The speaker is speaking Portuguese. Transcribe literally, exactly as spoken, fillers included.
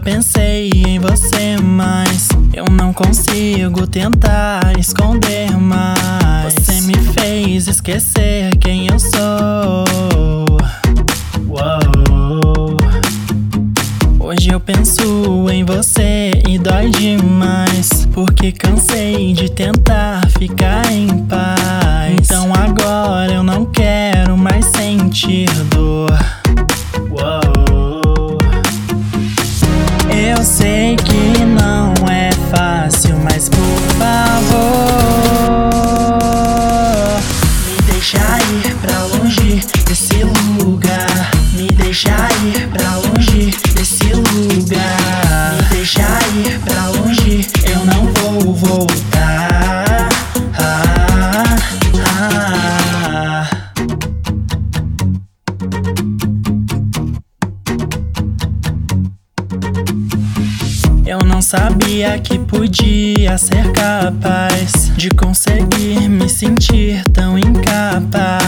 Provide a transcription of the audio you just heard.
pensei em você, mas eu não consigo tentar esconder mais. Você me fez esquecer quem eu sou. Uou. Hoje eu penso em você e dói demais, porque cansei de tentar ficar em paz. Então agora eu não quero mais sentir dor. Uou. Eu sei que não é fácil, mas por favor, me deixa ir pra longe desse lugar. Me deixa ir pra longe desse lugar. Me deixa ir pra longe, eu não vou voltar. Ah, ah. Eu não sabia que podia ser capaz de conseguir me sentir tão incapaz.